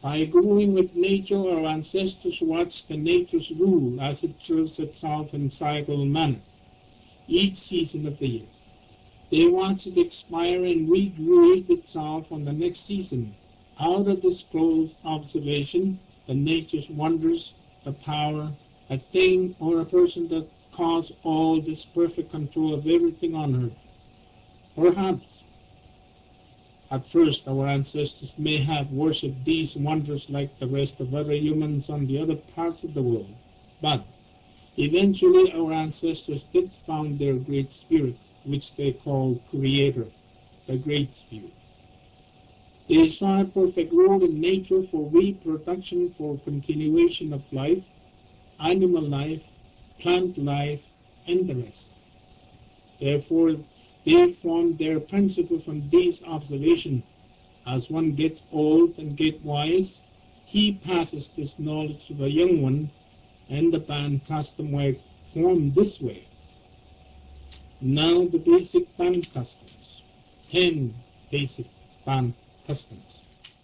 By going with nature, our ancestors watched the nature's rule as it throws itself in cycle manner, each season of the year. They watched it expire and recreate itself on the next season. Out of this close observation, the nature's wonders, the power, a thing or a person that caused all this perfect control of everything on earth. Perhaps at first our ancestors may have worshipped these wonders like the rest of other humans on the other parts of the world, but eventually our ancestors did found their great spirit, which they called Creator, the Great Spirit. They saw a perfect role in nature for reproduction, for continuation of life, animal life, plant life, and the rest. Therefore, they formed their principle from these observations. As one gets old and gets wise, he passes this knowledge to the young one, and the band custom were formed this way. Now the basic band customs. 10 basic band customs.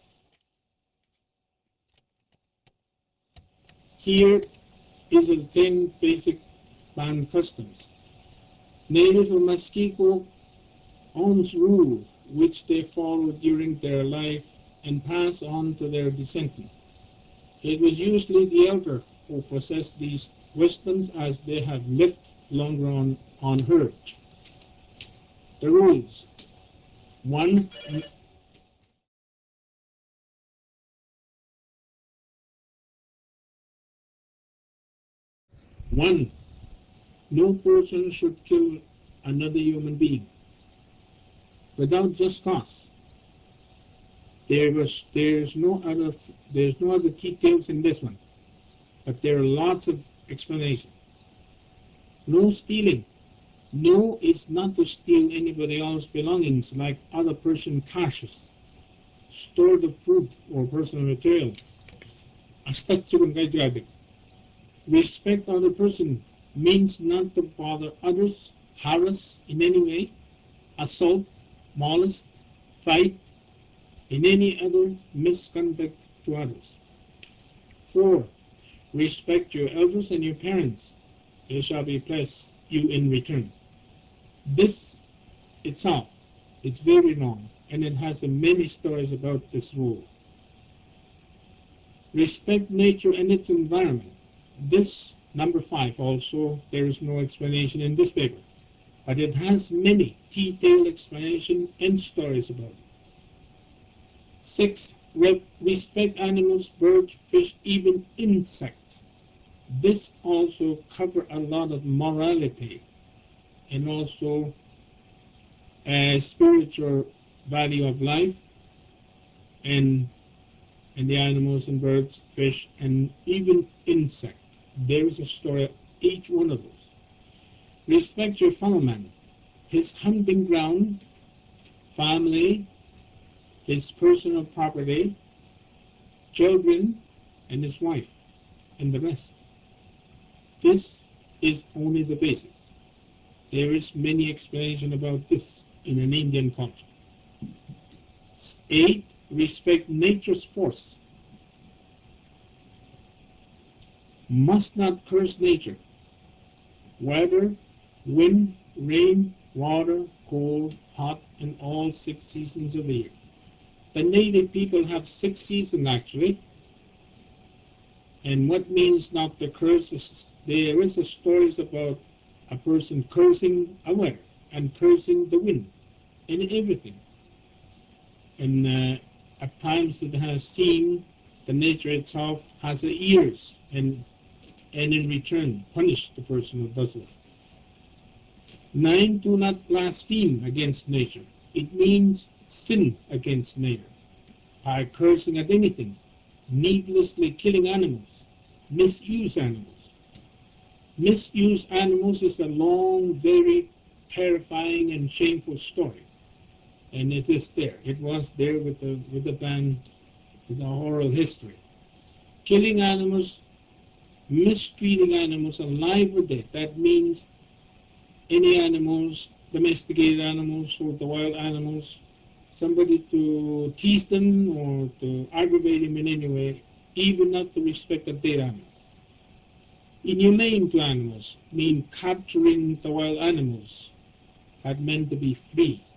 Here is the 10 basic band customs. Native of Muskego owns rules which they follow during their life and pass on to their descendants. It was usually the elder who possessed these wisdoms as they have lived longer on earth. The rules. 1. One, no person should kill another human being without just cause. There's no other details in this one, but there are lots of explanations. No stealing. No is not to steal anybody else's belongings like other person caches, store the food or personal material. Respect other person means not to bother others, harass in any way, assault, molest, fight, in any other misconduct to others. 4. Respect your elders and your parents. They shall be blessed you in return. This itself is very long, and it has many stories about this rule. Respect nature and its environment. This, number 5, also, there is no explanation in this paper, but it has many detailed explanations and stories about it. 6. Respect animals, birds, fish, even insects. This also covers a lot of morality and also a spiritual value of life and the animals and birds, fish, and even insects. There is a story of each one of those. Respect your fellow man, his hunting ground, family, his personal property, children, and his wife, and the rest. This is only the basics. There is many explanation about this in an Indian culture. 8. Respect nature's force. Must not curse nature. Weather, wind, rain, water, cold, hot, and all 6 seasons of the year. The native people have 6 seasons actually. And what means not to curse is there is a stories about a person cursing a weather and cursing the wind and everything. And at times it has seen the nature itself has ears and in return punish the person who does it. 9. Do not blaspheme against nature. It means sin against nature by cursing at anything, needlessly killing animals, misuse animals. Misuse animals is a long, very terrifying and shameful story. And it is there. It was there with the band, with the oral history. Killing animals, mistreating animals alive or dead. That means any animals, domesticated animals or the wild animals, somebody to tease them or to aggravate them in any way, even not to respect a dead animal. Inhumane to animals mean capturing the wild animals had meant to be free.